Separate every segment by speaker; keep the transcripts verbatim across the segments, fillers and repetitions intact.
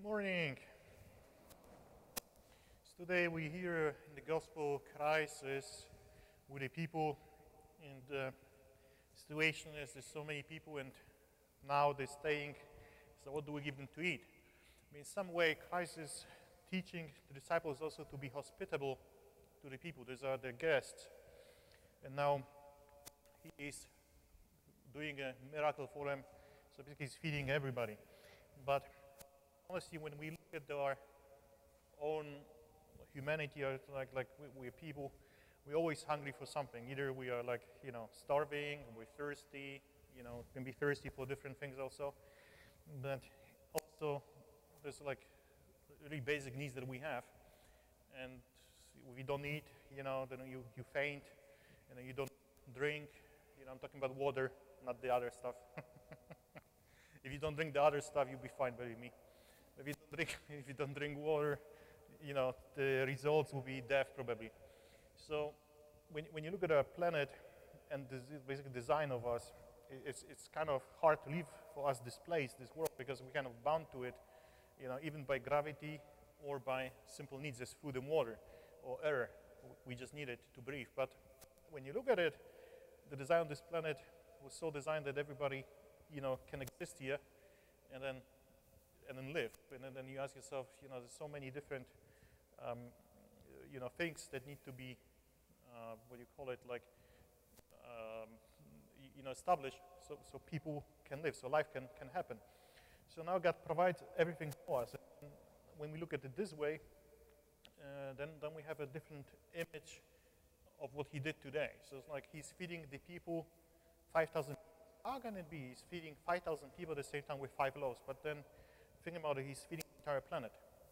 Speaker 1: Morning. So today we hear in the gospel Christ is with the people, and the situation is there's so many people and now they're staying, so what do we give them to eat? I mean, in some way Christ is teaching the disciples also to be hospitable to the people. These are the guests. And now he is doing a miracle for them, so basically he's feeding everybody. But honestly, when we look at our own humanity, or like like we, we're people, we're always hungry for something. Either we are like you know starving, we're thirsty, you know, can be thirsty for different things also. But also there's like really basic needs that we have, and if you don't eat, you know, then you you faint, and then you don't drink. You know, I'm talking about water, not the other stuff. If you don't drink the other stuff, you'll be fine, believe me. If you don't drink, if you don't drink water, you know, the results will be death probably. So when, when you look at our planet and the basic design of us, it's, it's kind of hard to live for us this place, this world, because we're kind of bound to it, you know, even by gravity or by simple needs as food and water or air. We just need it to breathe. But when you look at it, the design of this planet was so designed that everybody, you know, can exist here and then and then live. And then, then you ask yourself, you know, there's so many different, um, you know, things that need to be, uh, what do you call it, like, um, you know, established so, so people can live, so life can, can happen. So now God provides everything for us. And when we look at it this way, uh, then, then we have a different image of what he did today. So it's like he's feeding the people five thousand. How can it be? He's feeding five thousand people at the same time with five loaves, but then think about it, he's feeding the entire planet.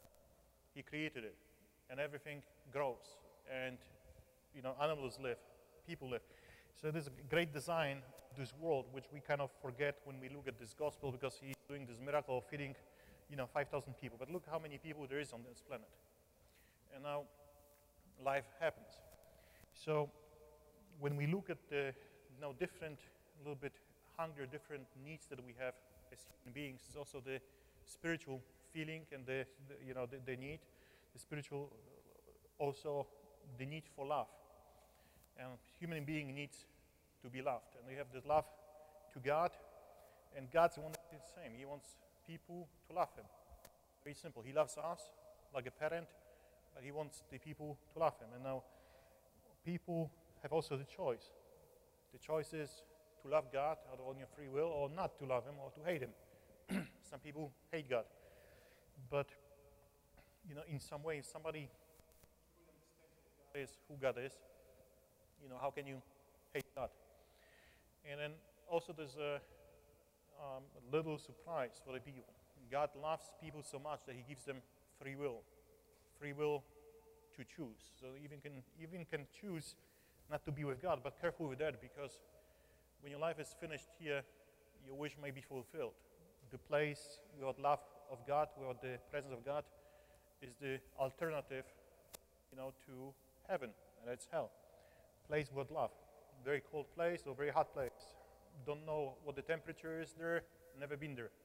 Speaker 1: He created it, and everything grows, and you know, animals live, people live. So there's a great design of this world, which we kind of forget when we look at this gospel, because he's doing this miracle of feeding, you know, five thousand people. But look how many people there is on this planet. And now life happens. So when we look at the you know, different, a little bit hunger, different needs that we have as human beings, is also the spiritual feeling and the, the you know the, the need, the spiritual also the need for love. And human being needs to be loved, and we have this love to God, and God's one that's the same. He wants people to love Him. Very simple. He loves us like a parent, but He wants the people to love Him. And now people have also the choice. The choice is to love God out of your free will, or not to love Him, or to hate Him. Some people hate God, but you know, in some way, somebody is who God is. You know, how can you hate God? And then also there's a, um, a little surprise for the people. God loves people so much that He gives them free will, free will to choose. So even can even can choose not to be with God, but careful with that, because when your life is finished here, your wish may be fulfilled. The place without love of God, without the presence of God, is the alternative, you know, to heaven, and that's hell. Place without love. Very cold place or very hot place. Don't know what the temperature is there, never been there.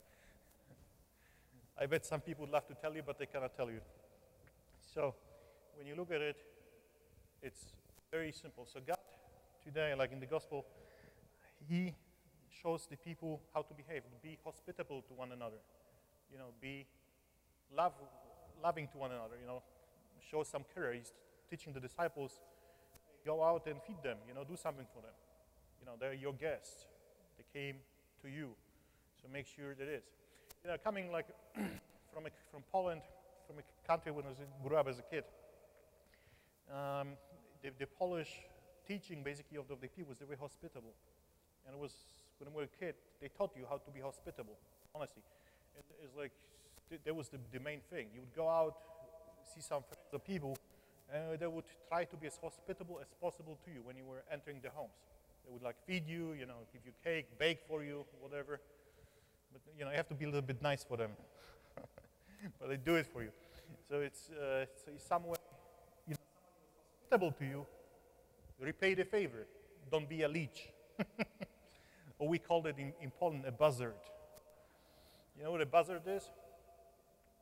Speaker 1: I bet some people would love to tell you, but they cannot tell you. So, when you look at it, it's very simple. So God, today, like in the gospel, He shows the people how to behave, be hospitable to one another, you know, be love, loving to one another, you know, show some care. He's teaching the disciples, go out and feed them, you know, do something for them. You know, they're your guests. They came to you, so make sure that it is. You know, coming like from a, from Poland, from a country when I was, grew up as a kid, um, the, the Polish teaching basically of the, the people was they were hospitable. And it was, when we were a kid, they taught you how to be hospitable, honestly. It, it's like, th that was the, the main thing. You would go out, see some friends or people, and they would try to be as hospitable as possible to you when you were entering their homes. They would like feed you, you know, give you cake, bake for you, whatever. But, you know, you have to be a little bit nice for them. But they do it for you. So it's, uh, so in some way, you know, hospitable to you, repay the favor. Don't be a leech. Or we called it in, in Poland a buzzard. You know what a buzzard is?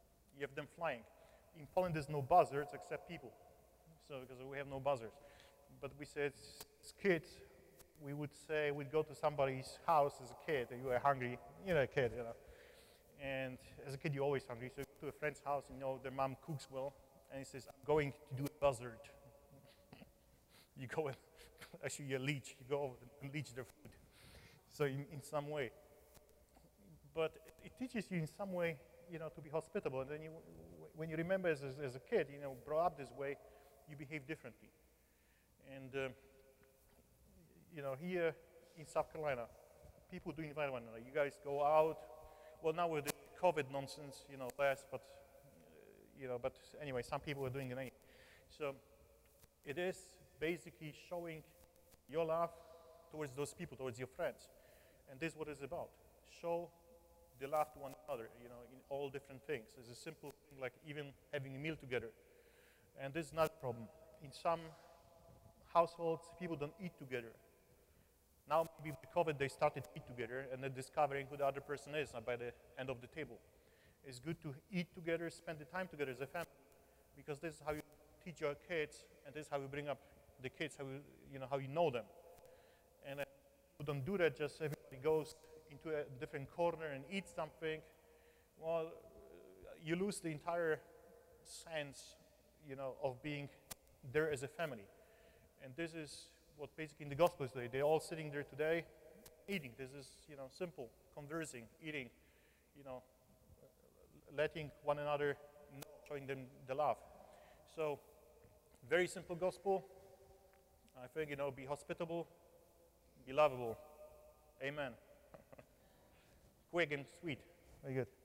Speaker 1: You have them flying. In Poland, there's no buzzards except people, so because we have no buzzards. But we said, as kids, we would say, we'd go to somebody's house as a kid, and you were hungry, you know, a kid, you know. And as a kid, you're always hungry, so you go to a friend's house, you know, their mom cooks well, and he says, I'm going to do a buzzard. You go and, actually you're a leech, you go and leech their food. So in, in some way. But it teaches you in some way, you know, to be hospitable. And then you, when you remember as, as, as a kid, you know, grow up this way, you behave differently. And, uh, you know, here in South Carolina, people do invite one another. You guys go out. Well, now with the COVID nonsense, you know, less, but, uh, you know, but anyway, some people are doing it anyway. So it is basically showing your love towards those people, towards your friends. And this is what it's about. Show the love to one another, you know, in all different things. It's a simple thing like even having a meal together. And this is not a problem. In some households, people don't eat together. Now, maybe with COVID, they started to eat together, and they're discovering who the other person is by the end of the table. It's good to eat together, spend the time together as a family, because this is how you teach your kids, and this is how you bring up the kids, how you, you know, how you know them. And uh, you don't do that, just everybody goes into a different corner and eats something. Well, uh, you lose the entire sense, you know, of being there as a family. And this is what basically in the gospel is today. They're all sitting there today, eating. This is, you know, simple, conversing, eating, you know, letting one another know, showing them the love. So, very simple gospel. I think, you know, be hospitable, be lovable. Amen. Quick and sweet. Very good.